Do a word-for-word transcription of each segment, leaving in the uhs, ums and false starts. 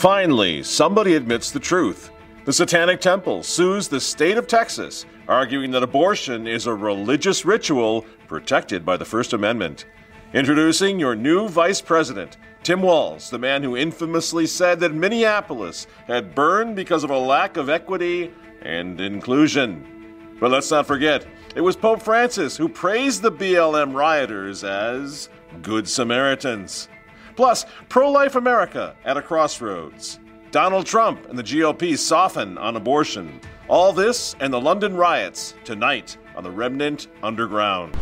Finally, somebody admits the truth. The Satanic Temple sues the state of Texas, arguing that abortion is a religious ritual protected by the First Amendment. Introducing your new vice president, Tim Walz, the man who infamously said that Minneapolis had burned because of a lack of equity and inclusion. But let's not forget, it was Pope Francis who praised the B L M rioters as Good Samaritans. Plus, pro-life America at a crossroads. Donald Trump and the G O P soften on abortion. All this and the London riots tonight on the Remnant Underground.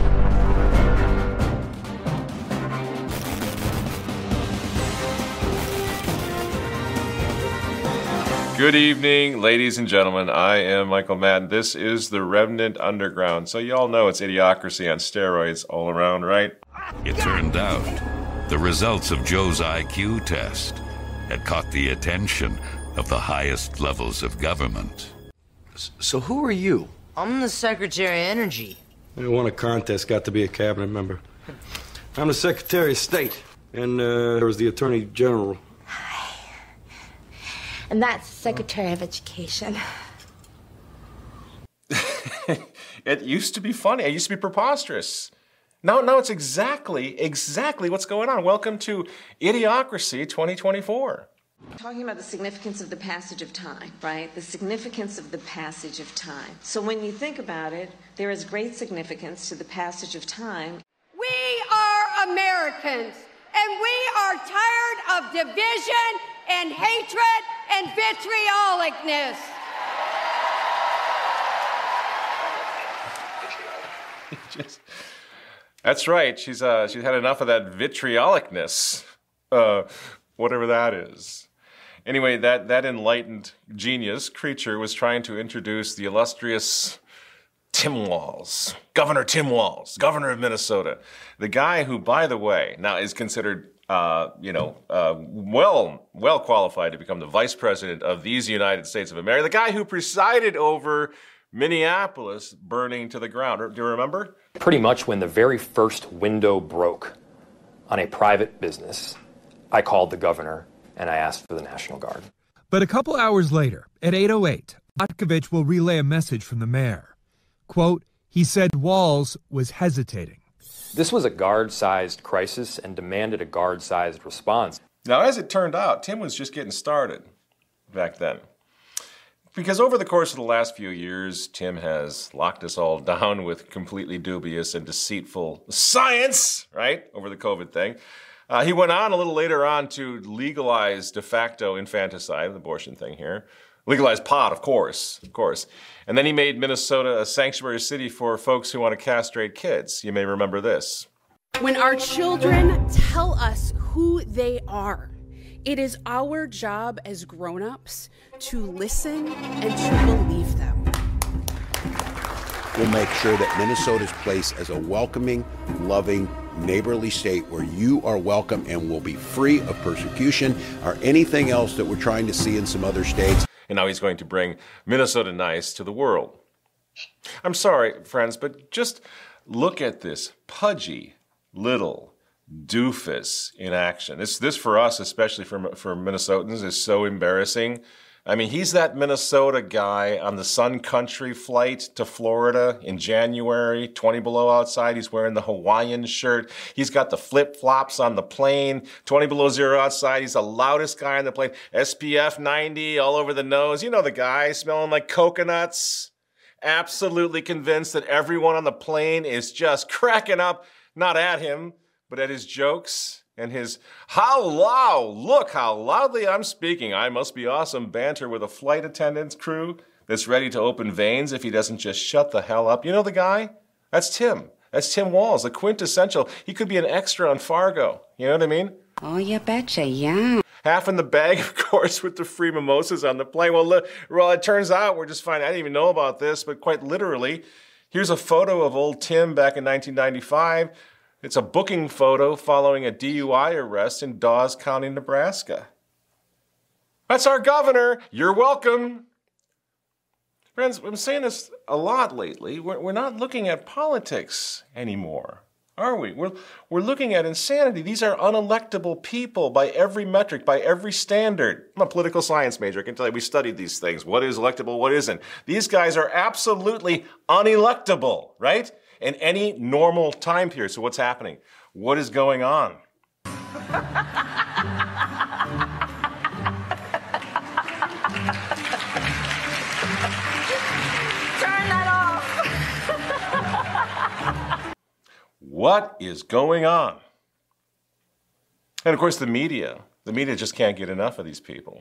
Good evening, ladies and gentlemen. I am Michael Madden. This is the Remnant Underground. So you all know it's idiocracy on steroids all around, right? It turned out the results of Joe's I Q test had caught the attention of the highest levels of government. So who are you? I'm the Secretary of Energy. I won a contest, got to be a cabinet member. I'm the Secretary of State, and uh, there was the Attorney General. And that's Secretary of Education. It used to be funny. It used to be preposterous. Now, now it's exactly, exactly what's going on. Welcome to Idiocracy twenty twenty-four. Talking about the significance of the passage of time, right? The significance of the passage of time. So when you think about it, there is great significance to the passage of time. We are Americans, and we are tired of division and hatred and vitriolicness. Just, that's right. She's uh, she's had enough of that vitriolicness, uh, whatever that is. Anyway, that, that enlightened genius creature was trying to introduce the illustrious Tim Walz, Governor Tim Walz, governor of Minnesota. The guy who, by the way, now is considered, uh, you know, uh, well, well qualified to become the vice president of these United States of America. The guy who presided over Minneapolis burning to the ground. Do you remember? Pretty much when the very first window broke on a private business, I called the governor and I asked for the National Guard. But a couple hours later, at eight oh eight, Otkovich will relay a message from the mayor. Quote, he said Walz was hesitating. This was a guard-sized crisis and demanded a guard-sized response. Now, as it turned out, Tim was just getting started back then. Because over the course of the last few years, Tim has locked us all down with completely dubious and deceitful science, right, over the COVID thing. Uh, he went on a little later on to legalize de facto infanticide, the abortion thing here. Legalize pot, of course, of course. And then he made Minnesota a sanctuary city for folks who want to castrate kids. You may remember this. When our children tell us who they are, it is our job as grown-ups to listen and to believe them. We'll make sure that Minnesota's place as a welcoming, loving, neighborly state where you are welcome and will be free of persecution or anything else that we're trying to see in some other states. And now he's going to bring Minnesota Nice to the world. I'm sorry, friends, but just look at this pudgy little doofus in action. This, this for us, especially for, for Minnesotans, is so embarrassing. I mean, he's that Minnesota guy on the Sun Country flight to Florida in January, twenty below outside. He's wearing the Hawaiian shirt. He's got the flip-flops on the plane, twenty below zero outside. He's the loudest guy on the plane. S P F ninety all over the nose. You know the guy, smelling like coconuts. Absolutely convinced that everyone on the plane is just cracking up, not at him, but at his jokes. And his, how loud, look how loudly I'm speaking. I must be awesome banter with a flight attendant's crew that's ready to open veins if he doesn't just shut the hell up. You know the guy? That's Tim. That's Tim Walz, the quintessential. He could be an extra on Fargo. You know what I mean? Oh, you betcha, yeah. Half in the bag, of course, with the free mimosas on the plane. Well, well, it turns out we're just fine. I didn't even know about this, but quite literally, here's a photo of old Tim back in nineteen ninety-five. It's a booking photo following a D U I arrest in Dawes County, Nebraska. That's our governor. You're welcome. Friends, I'm saying this a lot lately. We're, we're not looking at politics anymore. Are we? We're, we're looking at insanity. These are unelectable people by every metric, by every standard. I'm a political science major. I can tell you we studied these things. What is electable, what isn't. These guys are absolutely unelectable, right? In any normal time period. So what's happening? What is going on? What is going on? And of course, the media. The media just can't get enough of these people.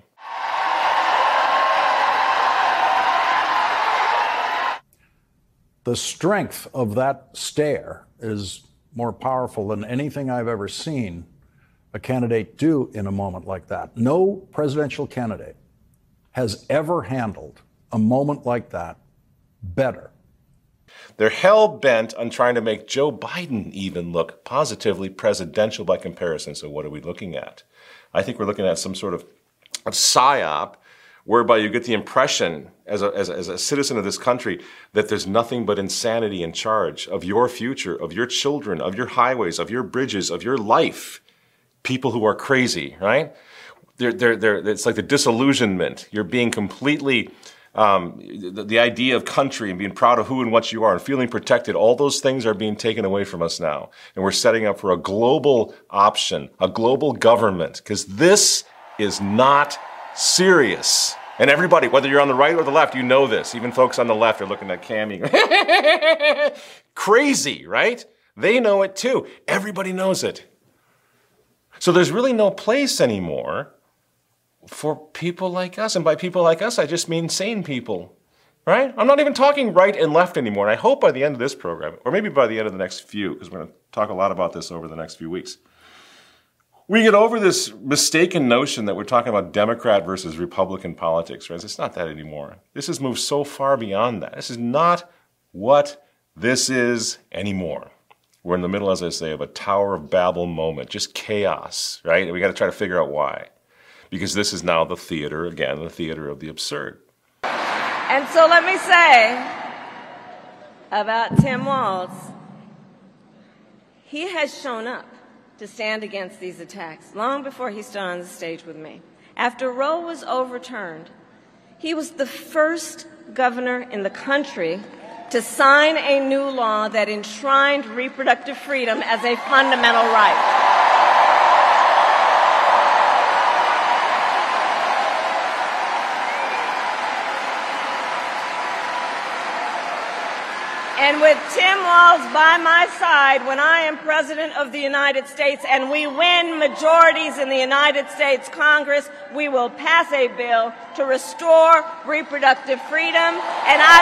The strength of that stare is more powerful than anything I've ever seen a candidate do in a moment like that. No presidential candidate has ever handled a moment like that better. They're hell-bent on trying to make Joe Biden even look positively presidential by comparison. So what are we looking at? I think we're looking at some sort of, of psyop whereby you get the impression as a, as, a, as a citizen of this country that there's nothing but insanity in charge of your future, of your children, of your highways, of your bridges, of your life. People who are crazy, right? They're, they're, they're, it's like the disillusionment. You're being completely... Um, the, the idea of country and being proud of who and what you are and feeling protected, all those things are being taken away from us now. And we're setting up for a global option, a global government, because this is not serious. And everybody, whether you're on the right or the left, you know this. Even folks on the left are looking at Cammie. Crazy, right? They know it too. Everybody knows it. So there's really no place anymore for people like us. And by people like us, I just mean sane people, right? I'm not even talking right and left anymore. And I hope by the end of this program, or maybe by the end of the next few, because we're going to talk a lot about this over the next few weeks, we get over this mistaken notion that we're talking about Democrat versus Republican politics, right? It's not that anymore. This has moved so far beyond that. This is not what this is anymore. We're in the middle, as I say, of a Tower of Babel moment, just chaos, right? And we got to try to figure out why. Because this is now the theater, again, the theater of the absurd. And so let me say about Tim Walz, he has shown up to stand against these attacks long before he stood on the stage with me. After Roe was overturned, he was the first governor in the country to sign a new law that enshrined reproductive freedom as a fundamental right. And with Tim Walz by my side when I am President of the United States and we win majorities in the United States Congress, we will pass a bill to restore reproductive freedom, and I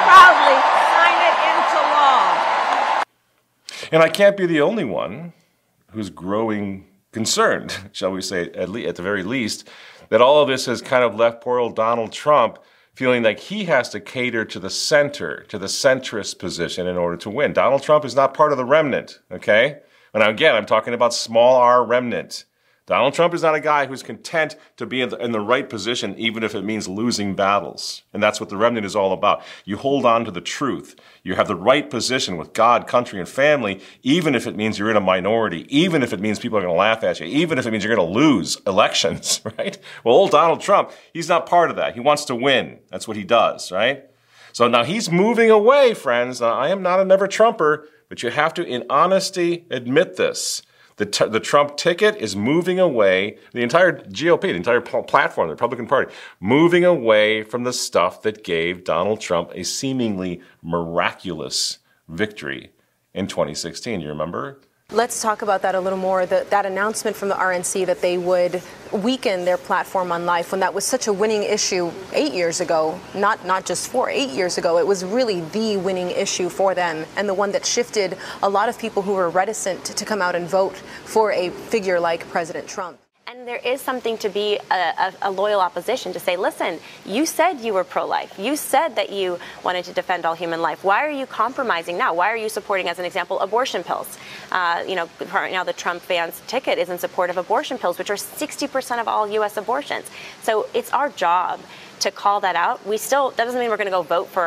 will proudly sign it into law. And I can't be the only one who's growing concerned, shall we say, at, le- at the very least, that all of this has kind of left poor old Donald Trump feeling like he has to cater to the center, to the centrist position in order to win. Donald Trump is not part of the remnant, okay? And again, I'm talking about small r remnant. Donald Trump is not a guy who's content to be in the, in the right position, even if it means losing battles. And that's what the remnant is all about. You hold on to the truth. You have the right position with God, country, and family, even if it means you're in a minority, even if it means people are going to laugh at you, even if it means you're going to lose elections, right? Well, old Donald Trump, he's not part of that. He wants to win. That's what he does, right? So now he's moving away, friends. Now, I am not a never Trumper, but you have to, in honesty, admit this. The, t- the Trump ticket is moving away, the entire G O P, the entire p- platform, the Republican Party, moving away from the stuff that gave Donald Trump a seemingly miraculous victory in twenty sixteen. You remember? Let's talk about that a little more. The, that announcement from the R N C that they would weaken their platform on life when that was such a winning issue eight years ago, not not just four, eight years ago. It was really the winning issue for them and the one that shifted a lot of people who were reticent to, to come out and vote for a figure like President Trump. And there is something to be a, a, a loyal opposition to say, listen, you said you were pro-life. You said that you wanted to defend all human life. Why are you compromising now? Why are you supporting, as an example, abortion pills? Uh, you know, right now the Trump van's ticket is in support of abortion pills, which are sixty percent of all U S abortions. So it's our job to call that out. We still, that doesn't mean we're going to go vote for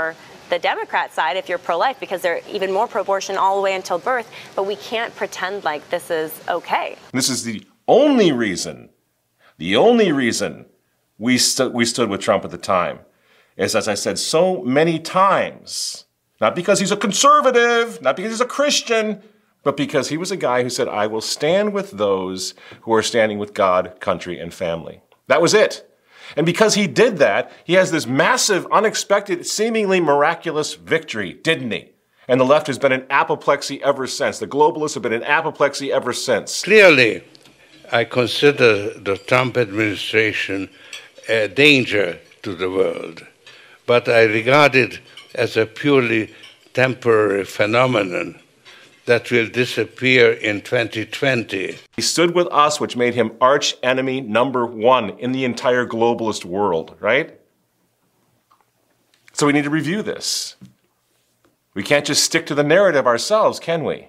the Democrat side if you're pro-life, because they're even more pro-abortion all the way until birth. But we can't pretend like this is okay. This is the only reason, the only reason we, stu- we stood with Trump at the time is, as I said so many times, not because he's a conservative, not because he's a Christian, but because he was a guy who said, I will stand with those who are standing with God, country, and family. That was it. And because he did that, he has this massive, unexpected, seemingly miraculous victory, didn't he? And the left has been in apoplexy ever since. The globalists have been in apoplexy ever since. Clearly, I consider the Trump administration a danger to the world, but I regard it as a purely temporary phenomenon that will disappear in twenty twenty. He stood with us, which made him arch enemy number one in the entire globalist world, right? So we need to review this. We can't just stick to the narrative ourselves, can we?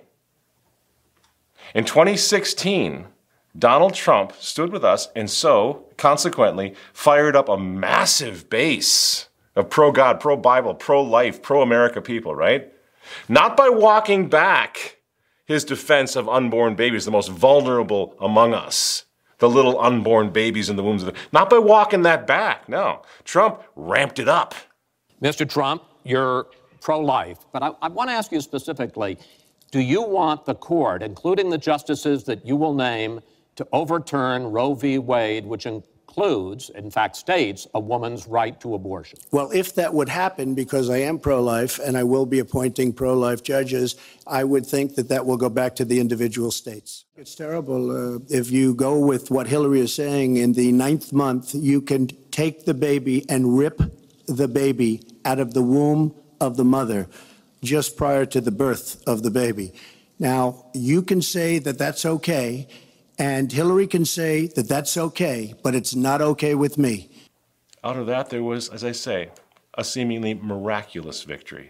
In twenty sixteen, Donald Trump stood with us and so, consequently, fired up a massive base of pro-God, pro-Bible, pro-life, pro-America people, right? Not by walking back his defense of unborn babies, the most vulnerable among us, the little unborn babies in the wombs of the... Not by walking that back, no. Trump ramped it up. Mister Trump, you're pro-life, but I, I want to ask you specifically, do you want the court, including the justices that you will name, to overturn Roe v. Wade, which includes, in fact states, a woman's right to abortion? Well, if that would happen, because I am pro-life and I will be appointing pro-life judges, I would think that that will go back to the individual states. It's terrible. Uh, if you go with what Hillary is saying, in the ninth month, you can take the baby and rip the baby out of the womb of the mother just prior to the birth of the baby. Now, you can say that that's okay, and Hillary can say that that's okay, but it's not okay with me. Out of that, there was, as I say, a seemingly miraculous victory.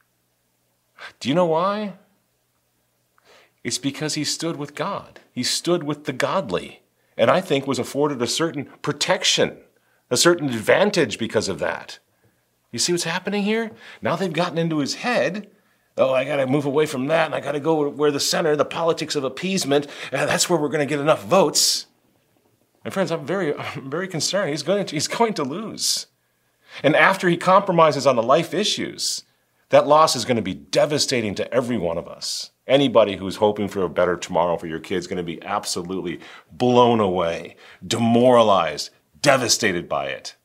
Do you know why? It's because he stood with God. He stood with the godly, and I think was afforded a certain protection, a certain advantage because of that. You see what's happening here? Now they've gotten into his head. Oh, I got to move away from that, and I got to go where the center, the politics of appeasement, and that's where we're going to get enough votes. And friends, I'm very, I'm very concerned. He's going to, he's going to lose. And after he compromises on the life issues, that loss is going to be devastating to every one of us. Anybody who's hoping for a better tomorrow for your kids is going to be absolutely blown away, demoralized, devastated by it.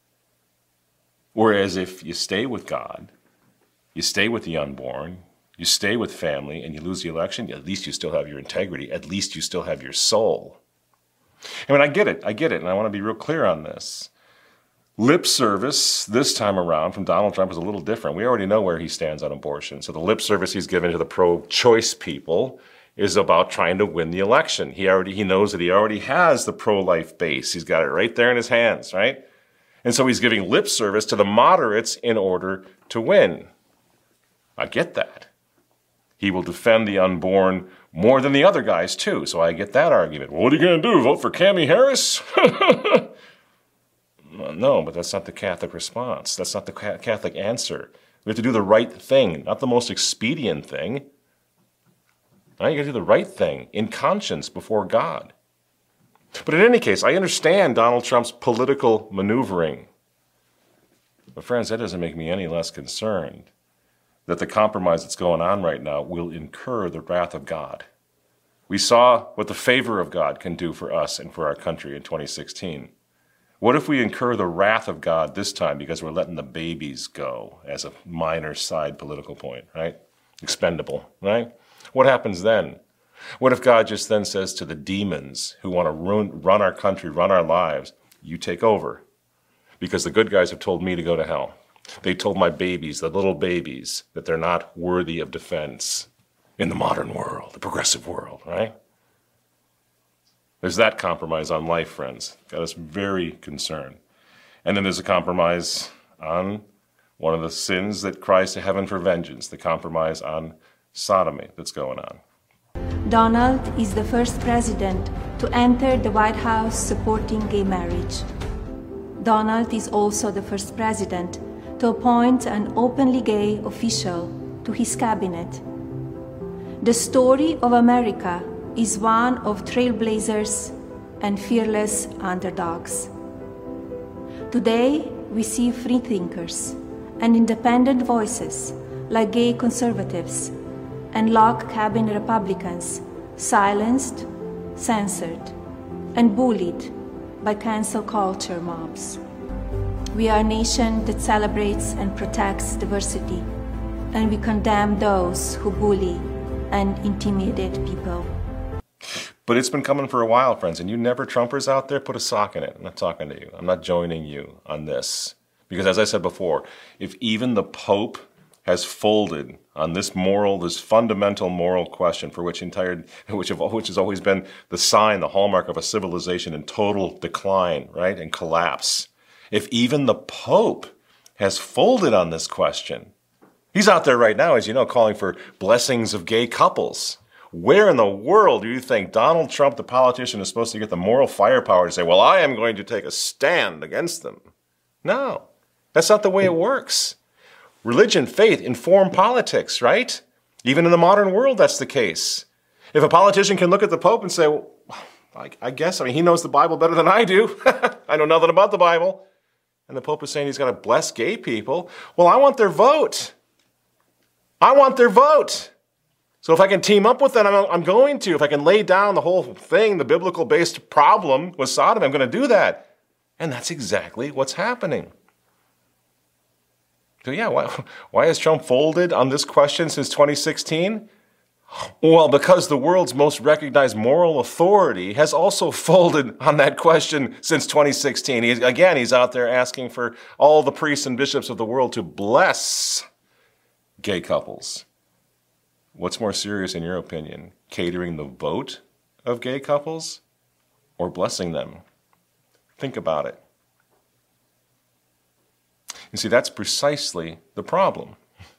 Whereas if you stay with God, you stay with the unborn, you stay with family, and you lose the election, at least you still have your integrity, at least you still have your soul. I mean, I get it, I get it, and I want to be real clear on this. Lip service this time around from Donald Trump is a little different. We already know where he stands on abortion. So the lip service he's given to the pro-choice people is about trying to win the election. He already he knows that he already has the pro-life base. He's got it right there in his hands, right? And so he's giving lip service to the moderates in order to win. I get that. He will defend the unborn more than the other guys, too. So I get that argument. Well, what are you going to do, vote for Kamala Harris? Well, no, but that's not the Catholic response. That's not the Catholic answer. We have to do the right thing, not the most expedient thing. Now you got to do the right thing in conscience before God. But in any case, I understand Donald Trump's political maneuvering. But friends, that doesn't make me any less concerned that the compromise that's going on right now will incur the wrath of God. We saw what the favor of God can do for us and for our country in twenty sixteen. What if we incur the wrath of God this time because we're letting the babies go as a minor side political point, right? Expendable, right? What happens then? What if God just then says to the demons who want to ruin, run our country, run our lives, you take over? Because the good guys have told me to go to hell. They told my babies, the little babies, that they're not worthy of defense in the modern world, the progressive world, right? There's that compromise on life, friends. Got us very concerned. And then there's a compromise on one of the sins that cries to heaven for vengeance, the compromise on sodomy that's going on. Donald is the first president to enter the White House supporting gay marriage. Donald is also the first president to appoint an openly gay official to his cabinet. The story of America is one of trailblazers and fearless underdogs. Today, we see freethinkers and independent voices like gay conservatives and log cabin Republicans silenced, censored, and bullied by cancel culture mobs. We are a nation that celebrates and protects diversity, and we condemn those who bully and intimidate people. But it's been coming for a while, friends, and you never Trumpers out there, put a sock in it. I'm not talking to you. I'm not joining you on this. Because as I said before, if even the Pope has folded on this moral, this fundamental moral question for which entire, which, have, which has always been the sign, the hallmark of a civilization in total decline, right, and collapse. If even the Pope has folded on this question, he's out there right now, as you know, calling for blessings of gay couples. Where in the world do you think Donald Trump, the politician, is supposed to get the moral firepower to say, well, I am going to take a stand against them? No, that's not the way it works. Religion, faith, inform politics, right? Even in the modern world, that's the case. If a politician can look at the Pope and say, well, I, I guess, I mean, he knows the Bible better than I do. I know nothing about the Bible. And the Pope is saying he's got to bless gay people. Well, I want their vote. I want their vote. So if I can team up with them, I'm, I'm going to. If I can lay down the whole thing, the biblical-based problem with Sodom, I'm going to do that. And that's exactly what's happening. So yeah, why, why has Trump folded on this question since twenty sixteen? Well, because the world's most recognized moral authority has also folded on that question since twenty sixteen. He, again, he's out there asking for all the priests and bishops of the world to bless gay couples. What's more serious in your opinion, catering the vote of gay couples or blessing them? Think about it. You see, that's precisely the problem.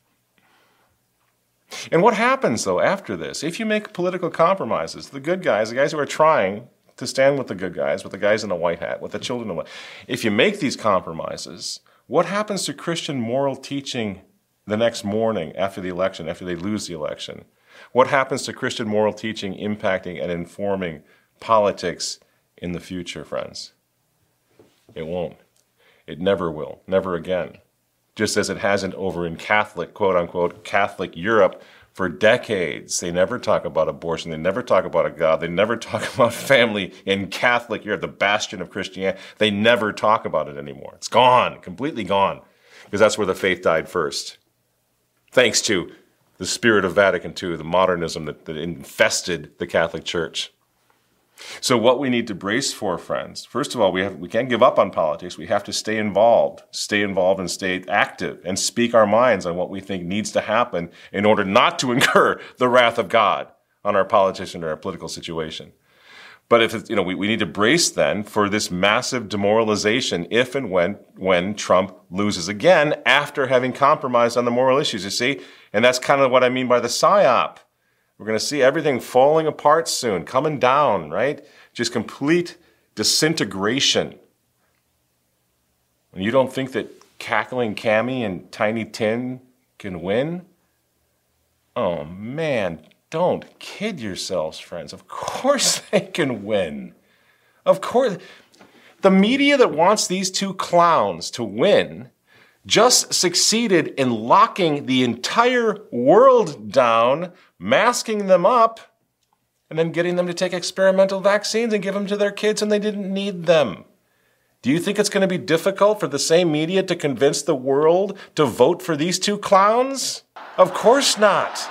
And what happens, though, after this? If you make political compromises, the good guys, the guys who are trying to stand with the good guys, with the guys in the white hat, with the children in the white, if you make these compromises, what happens to Christian moral teaching the next morning after the election, after they lose the election? What happens to Christian moral teaching impacting and informing politics in the future, friends? It won't. It never will. Never again. Just as it hasn't over in Catholic, quote-unquote, Catholic Europe for decades. They never talk about abortion. They never talk about a God. They never talk about family in Catholic Europe, the bastion of Christianity. They never talk about it anymore. It's gone, completely gone, because that's where the faith died first. Thanks to the spirit of Vatican Two, the modernism that, that infested the Catholic Church. So what we need to brace for, friends, first of all, we have we can't give up on politics. We have to stay involved, stay involved and stay active and speak our minds on what we think needs to happen in order not to incur the wrath of God on our politician or our political situation. But if it's, you know, we, we need to brace then for this massive demoralization if and when when Trump loses again after having compromised on the moral issues, you see? And that's kind of what I mean by the psyop. We're going to see everything falling apart soon, coming down, right? Just complete disintegration. And you don't think that cackling Cammy and Tiny Tim can win? Oh, man, don't kid yourselves, friends. Of course they can win. Of course. The media that wants these two clowns to win just succeeded in locking the entire world down, masking them up, and then getting them to take experimental vaccines and give them to their kids, and they didn't need them. Do you think it's going to be difficult for the same media to convince the world to vote for these two clowns? Of course not.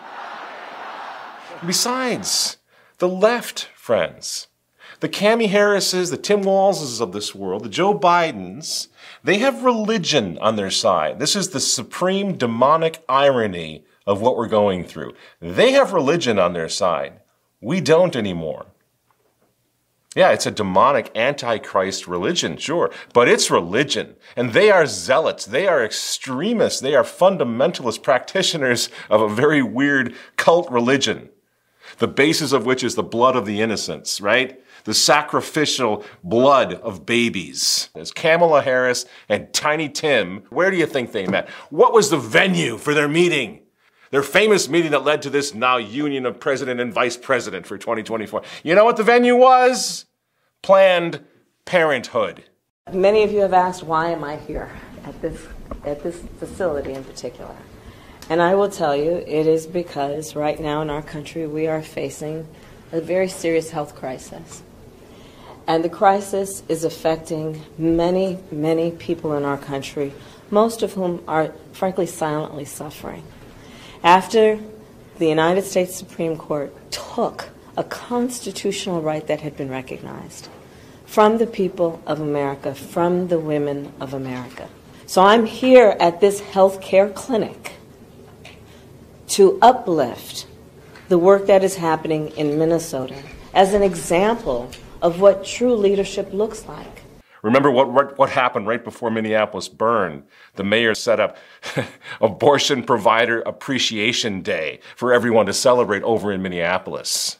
Besides, the left, friends, the Kamala Harrises, the Tim Walzes of this world, the Joe Bidens, they have religion on their side. This is the supreme demonic irony of what we're going through. They have religion on their side. We don't anymore. Yeah, it's a demonic antichrist religion, sure, but it's religion. And they are zealots. They are extremists. They are fundamentalist practitioners of a very weird cult religion, the basis of which is the blood of the innocents, right? the sacrificial blood of babies. There's Kamala Harris and Tiny Tim. Where do you think they met? What was the venue for their meeting? Their famous meeting that led to this now union of president and vice president for twenty twenty-four. You know what the venue was? Planned Parenthood. Many of you have asked, why am I here at this, at this facility in particular? And I will tell you, it is because right now in our country we are facing a very serious health crisis. And the crisis is affecting many, many people in our country, most of whom are, frankly, silently suffering. After the United States Supreme Court took a constitutional right that had been recognized from the people of America, from the women of America. So I'm here at this health care clinic to uplift the work that is happening in Minnesota as an example of what true leadership looks like. Remember what, what, what happened right before Minneapolis burned? The mayor set up Abortion Provider Appreciation Day for everyone to celebrate over in Minneapolis.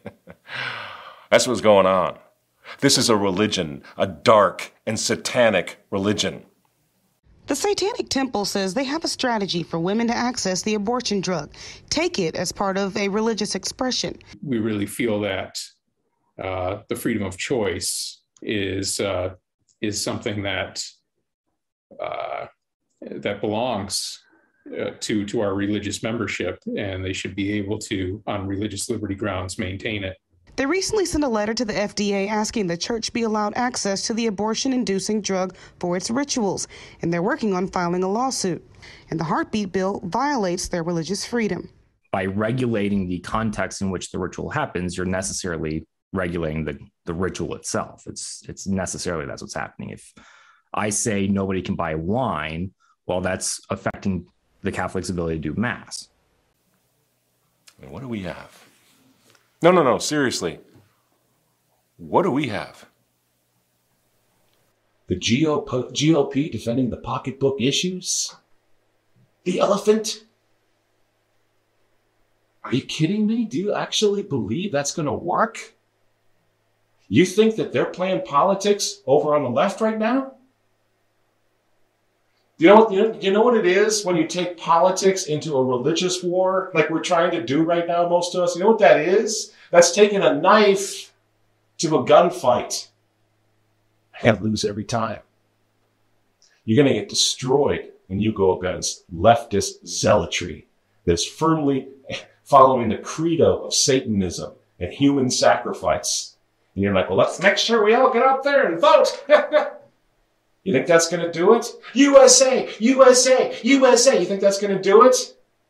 That's what's going on. This is a religion, a dark and satanic religion. The Satanic Temple says they have a strategy for women to access the abortion drug. Take it as part of a religious expression. We really feel that uh, the freedom of choice is uh, is something that uh, that belongs uh, to to our religious membership, and they should be able to, on religious liberty grounds, maintain it. They recently sent a letter to the F D A asking the church be allowed access to the abortion-inducing drug for its rituals, and they're working on filing a lawsuit. And the Heartbeat bill violates their religious freedom. By regulating the context in which the ritual happens, you're necessarily regulating the, the ritual itself. It's, it's necessarily that's what's happening. If I say nobody can buy wine, well, that's affecting the Catholic's ability to do Mass. And what do we have? No, no, no, seriously. What do we have? The G O P defending the pocketbook issues? The elephant? Are you kidding me? Do you actually believe that's going to work? You think that they're playing politics over on the left right now? You know, you know, you know what it is when you take politics into a religious war, like we're trying to do right now, most of us? You know what that is? That's taking a knife to a gunfight and lose every time. You're going to get destroyed when you go against leftist zealotry that's firmly following the credo of Satanism and human sacrifice. And you're like, well, let's make sure we all get out there and vote. You think that's going to do it? U S A, U S A, U S A. You think that's going to do it?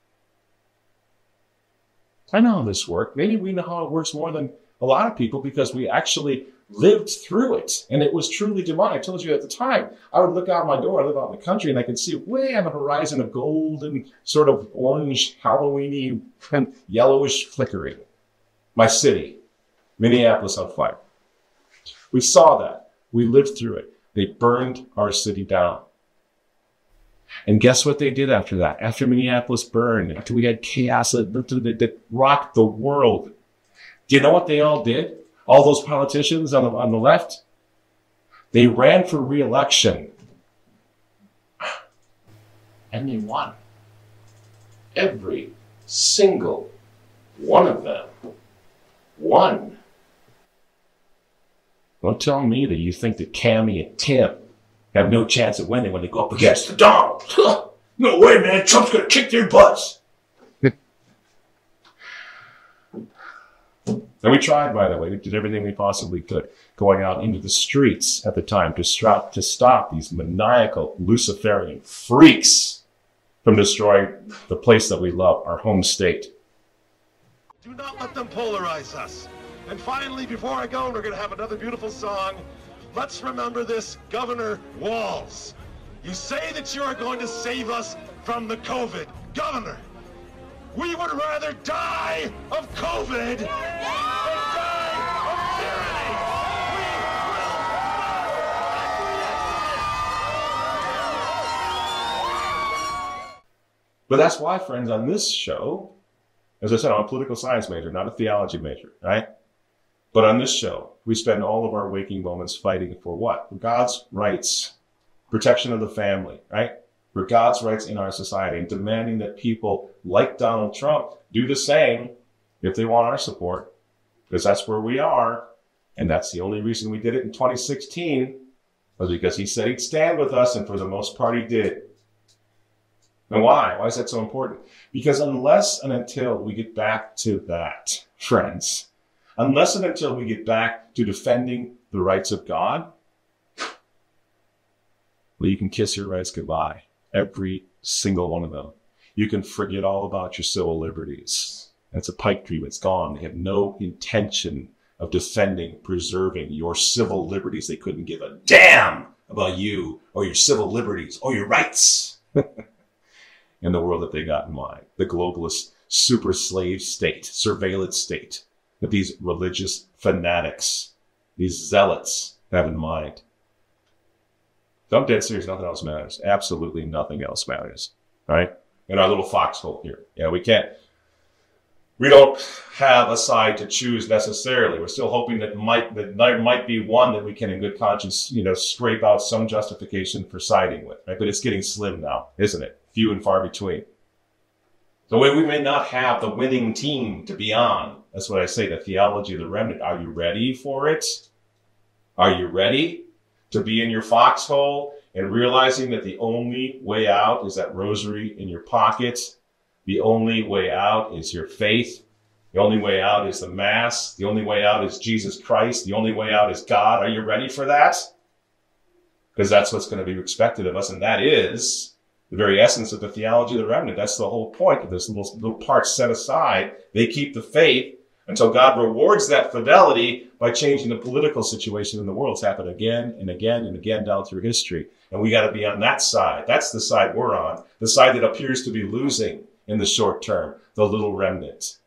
I know how this works. Maybe we know how it works more than a lot of people because we actually lived through it. And it was truly demonic. I told you at the time, I would look out my door, I live out in the country, and I could see way on the horizon a golden, sort of orange, Halloween-y, and yellowish flickering. My city, Minneapolis, on fire. We saw that. We lived through it. They burned our city down. And guess what they did after that? After Minneapolis burned, after we had chaos that, that rocked the world, do you know what they all did? All those politicians on the, on the left? They ran for re-election. And they won. Every single one of them won. Don't tell me that you think that Cammie and Tim have no chance of winning when they go up against the Donald. No way, man. Trump's going to kick their butts. And we tried, by the way. We did everything we possibly could, going out into the streets at the time to stop, to stop these maniacal Luciferian freaks from destroying the place that we love, our home state. Do not let them polarize us. And finally, before I go, we're going to have another beautiful song. Let's remember this, Governor Walz. You say that you are going to save us from the COVID. Governor, we would rather die of COVID than die of tyranny. But that's why, friends, on this show, as I said, I'm a political science major, not a theology major, right? But on this show, we spend all of our waking moments fighting for what? For God's rights, protection of the family, right? For God's rights in our society, and demanding that people like Donald Trump do the same if they want our support, because that's where we are. And that's the only reason we did it in twenty sixteen, was because he said he'd stand with us, and for the most part he did. And why? Why is that so important? Because unless and until we get back to that, friends, unless and until we get back to defending the rights of God, well, you can kiss your rights goodbye. Every single one of them. You can forget all about your civil liberties. That's a pipe dream. It's gone. They have no intention of defending, preserving your civil liberties. They couldn't give a damn about you or your civil liberties or your rights in the world that they got in mind. The globalist super slave state, surveillance state that these religious fanatics, these zealots have in mind. So I'm dead serious. Nothing else matters. Absolutely nothing else matters. Right? In our little foxhole here. Yeah, we can't. We don't have a side to choose necessarily. We're still hoping that might that there might be one that we can, in good conscience, you know, scrape out some justification for siding with. Right? But it's getting slim now, isn't it? Few and far between. So we, we may not have the winning team to be on. That's what I say. The theology of the remnant. Are you ready for it? Are you ready to be in your foxhole and realizing that the only way out is that rosary in your pocket? The only way out is your faith. The only way out is the Mass. The only way out is Jesus Christ. The only way out is God. Are you ready for that? Because that's what's going to be expected of us. And that is the very essence of the theology of the remnant. That's the whole point of this little, little part set aside. They keep the faith until God rewards that fidelity by changing the political situation in the world. It's happened again and again and again down through history. And we got to be on that side. That's the side we're on. The side that appears to be losing in the short term, the little remnant.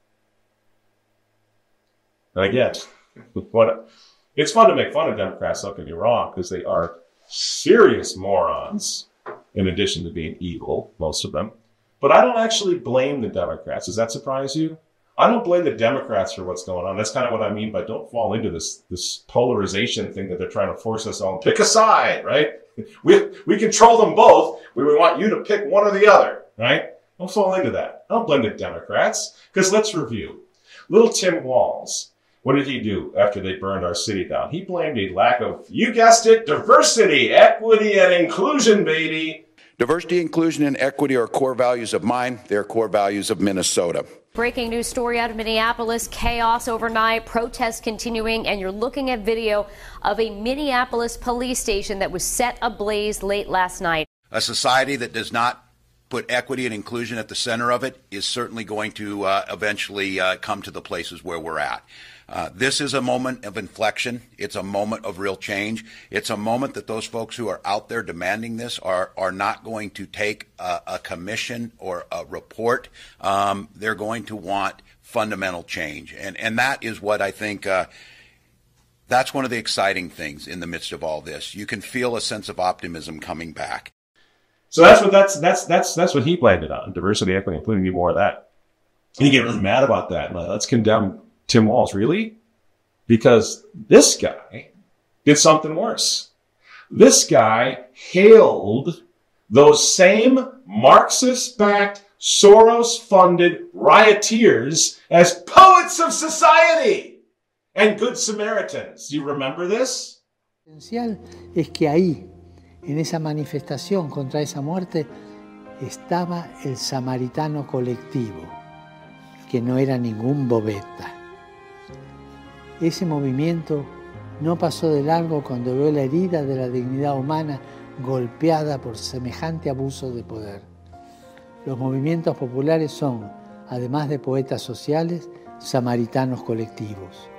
And again, what, it's fun to make fun of Democrats, don't get me wrong, because they are serious morons, in addition to being evil, most of them. But I don't actually blame the Democrats. Does that surprise you? I don't blame the Democrats for what's going on. That's kind of what I mean by don't fall into this, this polarization thing that they're trying to force us all to pick a side, right? We, we control them both. We want you to pick one or the other, right? Don't fall into that. I don't blame the Democrats, because let's review. Little Tim Walz, what did he do after they burned our city down? He blamed a lack of, you guessed it, diversity, equity, and inclusion, baby. Diversity, inclusion, and equity are core values of mine. They're core values of Minnesota. Breaking news story out of Minneapolis. Chaos overnight, protests continuing, and you're looking at video of a Minneapolis police station that was set ablaze late last night. A society that does not put equity and inclusion at the center of it is certainly going to uh, eventually uh, come to the places where we're at. Uh, this is a moment of inflection. It's a moment of real change. It's a moment that those folks who are out there demanding this are are not going to take a, a commission or a report. Um, they're going to want fundamental change. And, and that is what I think, uh, that's one of the exciting things in the midst of all this. You can feel a sense of optimism coming back. So that's what that's that's that's that's what he blamed it on. Diversity, equity, including me more of that. And you get really mad about that. Let's condemn Tim Walz, really? Because this guy did something worse. This guy hailed those same Marxist-backed, Soros-funded rioters as poets of society and good Samaritans. Do you remember this? Esencial es que ahí, en esa manifestación contra esa muerte, estaba el samaritano colectivo, que no era ningún bobeta. Ese movimiento no pasó de largo cuando vio la herida de la dignidad humana golpeada por semejante abuso de poder. Los movimientos populares son, además de poetas sociales, samaritanos colectivos.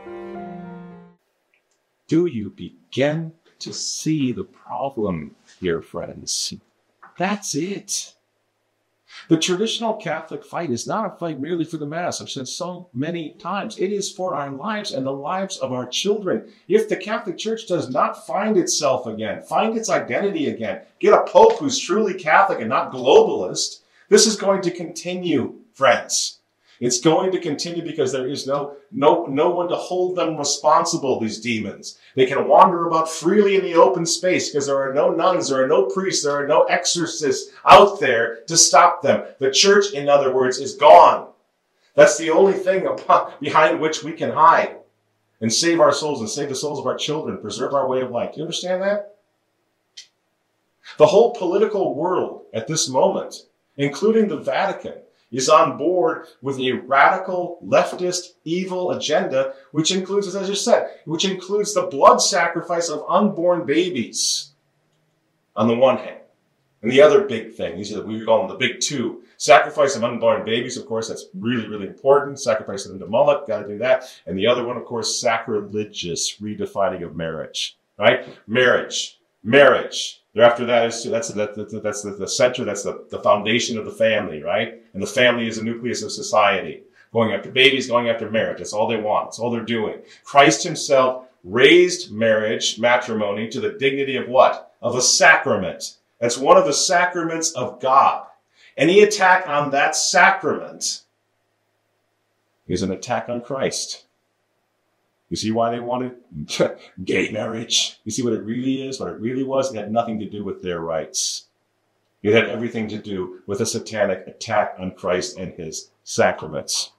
Do you begin to see the problem here, friends? That's it. The traditional Catholic fight is not a fight merely for the Mass. I've said so many times. It is for our lives and the lives of our children. If the Catholic Church does not find itself again, find its identity again, get a Pope who's truly Catholic and not globalist, this is going to continue, friends. It's going to continue because there is no, no, no one to hold them responsible, these demons. They can wander about freely in the open space because there are no nuns, there are no priests, there are no exorcists out there to stop them. The church, in other words, is gone. That's the only thing behind which we can hide and save our souls and save the souls of our children, preserve our way of life. Do you understand that? The whole political world at this moment, including the Vatican, is on board with a radical, leftist, evil agenda, which includes, as I just said, which includes the blood sacrifice of unborn babies on the one hand. And the other big thing, these are, we call them the big two. Sacrifice of unborn babies, of course, that's really, really important. Sacrificing them to Moloch, got to do that. And the other one, of course, sacrilegious redefining of marriage, right? Marriage, marriage. After that is that's that, that, that's the, the center, that's the, the foundation of the family, right? And the family is the nucleus of society. Going after babies, going after marriage. That's all they want. That's all they're doing. Christ himself raised marriage, matrimony, to the dignity of what? Of a sacrament. That's one of the sacraments of God. Any attack on that sacrament is an attack on Christ. You see why they wanted gay marriage? You see what it really is, what it really was? It had nothing to do with their rights. It had everything to do with a satanic attack on Christ and his sacraments.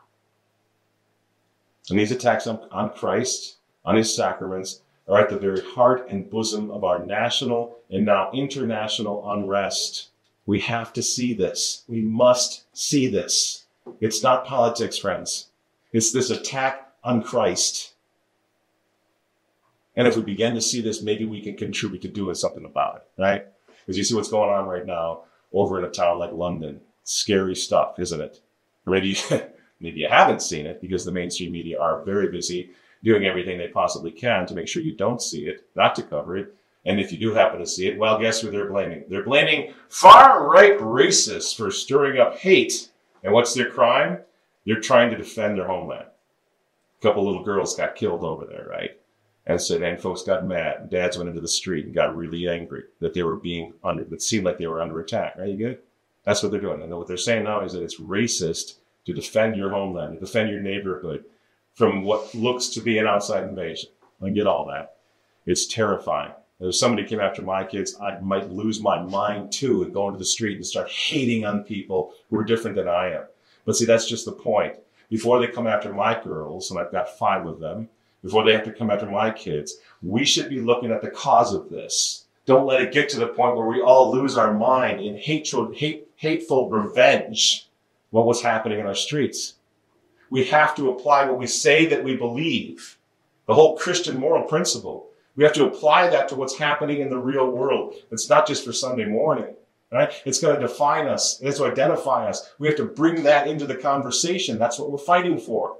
And these attacks on, on Christ, on his sacraments, are at the very heart and bosom of our national and now international unrest. We have to see this. We must see this. It's not politics, friends. It's this attack on Christ. And if we begin to see this, maybe we can contribute to doing something about it, right? Because you see what's going on right now over in a town like London. Scary stuff, isn't it? Or maybe you, maybe you haven't seen it because the mainstream media are very busy doing everything they possibly can to make sure you don't see it, not to cover it. And if you do happen to see it, well, guess who they're blaming? They're blaming far-right racists for stirring up hate. And what's their crime? They're trying to defend their homeland. A couple little girls got killed over there, right? And so then folks got mad. And dads went into the street and got really angry that they were being under, it seemed like they were under attack, right? You get it? That's what they're doing. And what they're saying now is that it's racist to defend your homeland, to defend your neighborhood from what looks to be an outside invasion. I get all that. It's terrifying. If somebody came after my kids, I might lose my mind too and go into the street and start hating on people who are different than I am. But see, that's just the point. Before they come after my girls, and I've got five of them, before they have to come after my kids, we should be looking at the cause of this. Don't let it get to the point where we all lose our mind in hatred, hate, hateful revenge. What was happening in our streets? We have to apply what we say that we believe. The whole Christian moral principle. We have to apply that to what's happening in the real world. It's not just for Sunday morning, right? It's going to define us. It's to identify us. We have to bring that into the conversation. That's what we're fighting for.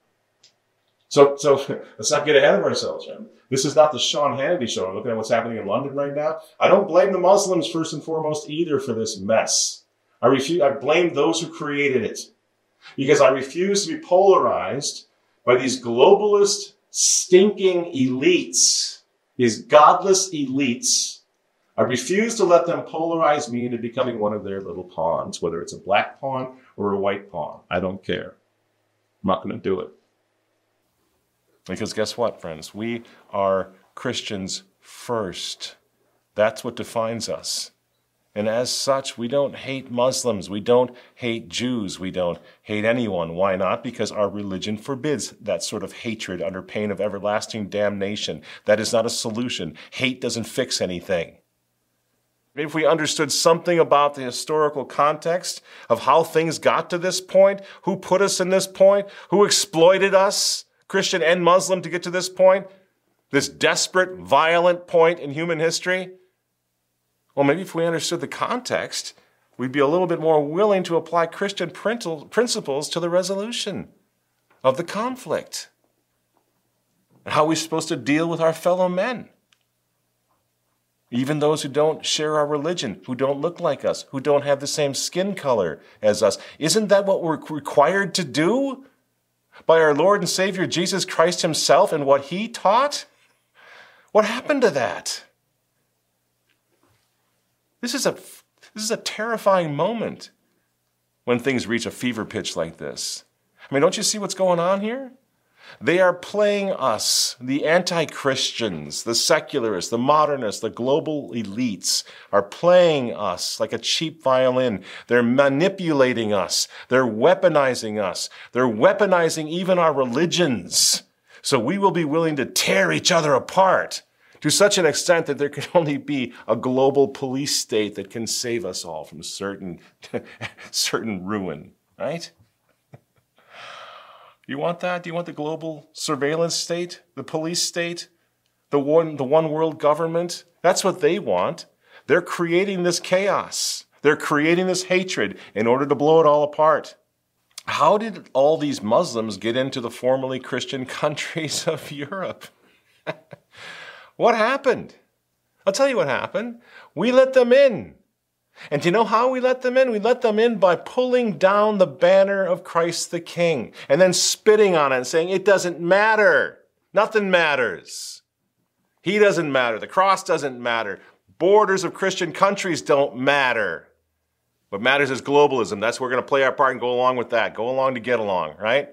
So, so let's not get ahead of ourselves, right? This is not the Sean Hannity show. I'm looking at what's happening in London right now. I don't blame the Muslims first and foremost either for this mess. I refuse. I blame those who created it because I refuse to be polarized by these globalist, stinking elites, these godless elites. I refuse to let them polarize me into becoming one of their little pawns, whether it's a black pawn or a white pawn. I don't care. I'm not going to do it. Because guess what, friends? We are Christians first. That's what defines us. And as such, we don't hate Muslims. We don't hate Jews. We don't hate anyone. Why not? Because our religion forbids that sort of hatred under pain of everlasting damnation. That is not a solution. Hate doesn't fix anything. If we understood something about the historical context of how things got to this point, who put us in this point, who exploited us, Christian and Muslim, to get to this point, this desperate, violent point in human history, well, maybe if we understood the context, we'd be a little bit more willing to apply Christian principles to the resolution of the conflict. And how we're supposed to deal with our fellow men. Even those who don't share our religion, who don't look like us, who don't have the same skin color as us. Isn't that what we're required to do by our Lord and Savior Jesus Christ himself and what he taught? What happened to that? This is a, this is a terrifying moment. when things reach a fever pitch like this. I mean, don't you see what's going on here? They are playing us, the anti-Christians, the secularists, the modernists, the global elites are playing us like a cheap violin. They're manipulating us. They're weaponizing us. They're weaponizing even our religions. So we will be willing to tear each other apart to such an extent that there can only be a global police state that can save us all from certain, certain ruin, right? You want that? Do you want the global surveillance state, the police state, the one, the one world government? That's what they want. They're creating this chaos. They're creating this hatred in order to blow it all apart. How did all these Muslims get into the formerly Christian countries of Europe? What happened? I'll tell you what happened. We let them in. And do you know how we let them in? We let them in by pulling down the banner of Christ the King and then spitting on it and saying, it doesn't matter. Nothing matters. He doesn't matter. The cross doesn't matter. Borders of Christian countries don't matter. What matters is globalism. That's where we're going to play our part and go along with that. Go along to get along, right?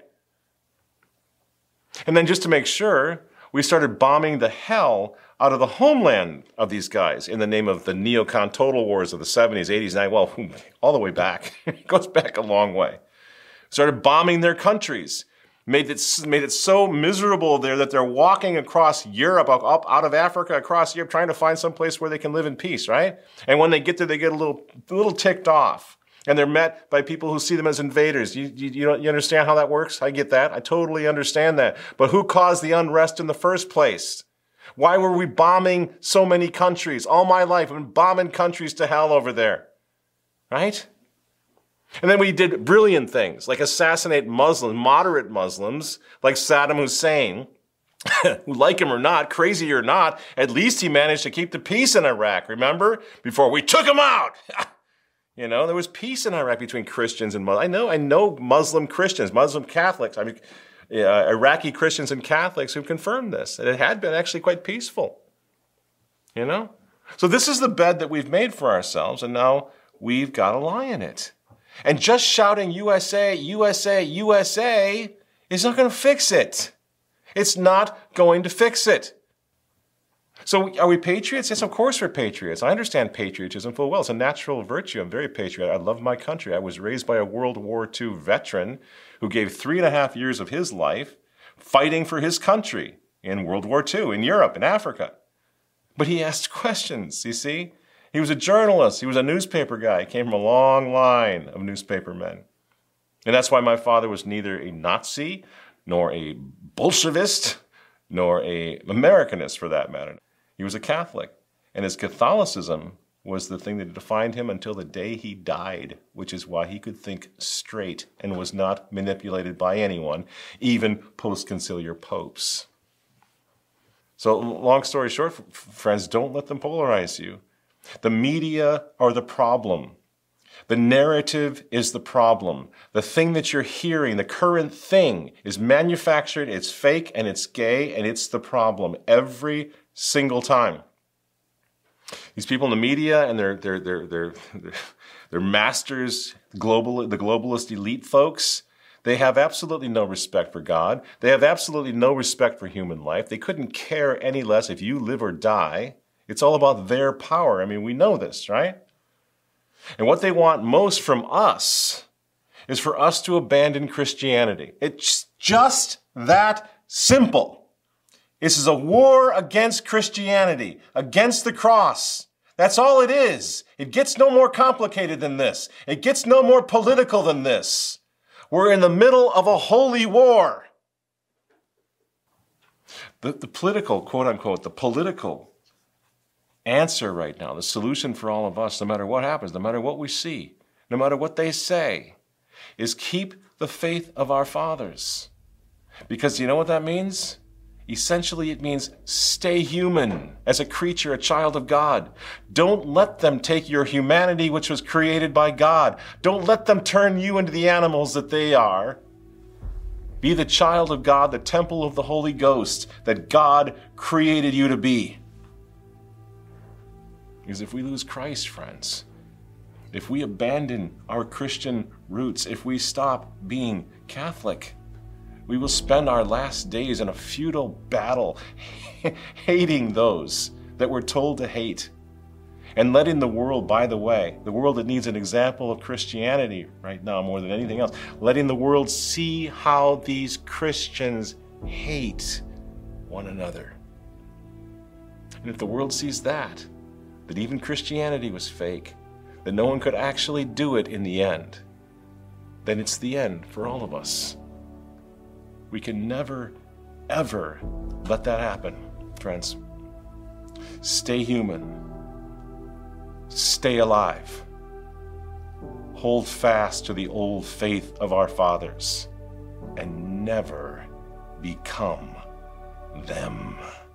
And then just to make sure, we started bombing the hell out of the homeland of these guys in the name of the neocon total wars of the seventies, eighties, nineties, well, all the way back. It goes back a long way. Started bombing their countries. Made it, made it so miserable there that they're walking across Europe, up out of Africa, across Europe, trying to find some place where they can live in peace, right? And when they get there, they get a little, a little ticked off. And they're met by people who see them as invaders. You, you, you, don't, you understand how that works? I get that. I totally understand that. But who caused the unrest in the first place? Why were we bombing so many countries? All my life, I've been bombing countries to hell over there. Right? And then we did brilliant things, like assassinate Muslims, moderate Muslims, like Saddam Hussein, who, like him or not, crazy or not, at least he managed to keep the peace in Iraq, remember? Before we took him out! You know, there was peace in Iraq between Christians and Muslims. I know, I know Muslim Christians, Muslim Catholics, I mean, uh, Iraqi Christians and Catholics who've confirmed this. And it had been actually quite peaceful. You know? So this is the bed that we've made for ourselves, and now we've got to lie in it. And just shouting U S A, U S A, U S A is not going to fix it. It's not going to fix it. So are we patriots? Yes, of course we're patriots. I understand patriotism full well. It's a natural virtue. I'm very patriotic. I love my country. I was raised by a World War Two veteran who gave three and a half years of his life fighting for his country in World War Two, in Europe, in Africa. But he asked questions, you see? He was a journalist. He was a newspaper guy. He came from a long line of newspaper men. And that's why my father was neither a Nazi, nor a Bolshevist, nor a Americanist for that matter. He was a Catholic, and his Catholicism was the thing that defined him until the day he died, which is why he could think straight and was not manipulated by anyone, even post-conciliar popes. So long story short, friends, don't let them polarize you. The media are the problem. The narrative is the problem. The thing that you're hearing, the current thing, is manufactured, it's fake, and it's gay, and it's the problem every single time. These people in the media and their their their their their masters, global the globalist elite folks, they have absolutely no respect for God. They have absolutely no respect for human life. They couldn't care any less if you live or die. It's all about their power. I mean, we know this, right? And what they want most from us is for us to abandon Christianity. It's just that simple. This is a war against Christianity, against the cross. That's all it is. It gets no more complicated than this. It gets no more political than this. We're in the middle of a holy war. The, the political, quote unquote, the political answer right now, the solution for all of us, no matter what happens, no matter what we see, no matter what they say, is keep the faith of our fathers. Because you know what that means? Essentially, it means stay human as a creature, a child of God. Don't let them take your humanity, which was created by God. Don't let them turn you into the animals that they are. Be the child of God, the temple of the Holy Ghost that God created you to be. Because if we lose Christ, friends, if we abandon our Christian roots, if we stop being Catholic, we will spend our last days in a futile battle, hating those that we're told to hate, and letting the world, by the way, the world that needs an example of Christianity right now more than anything else, letting the world see how these Christians hate one another. And if the world sees that, that even Christianity was fake, that no one could actually do it in the end, then it's the end for all of us. We can never, ever let that happen, friends. Stay human. Stay alive. Hold fast to the old faith of our fathers and never become them.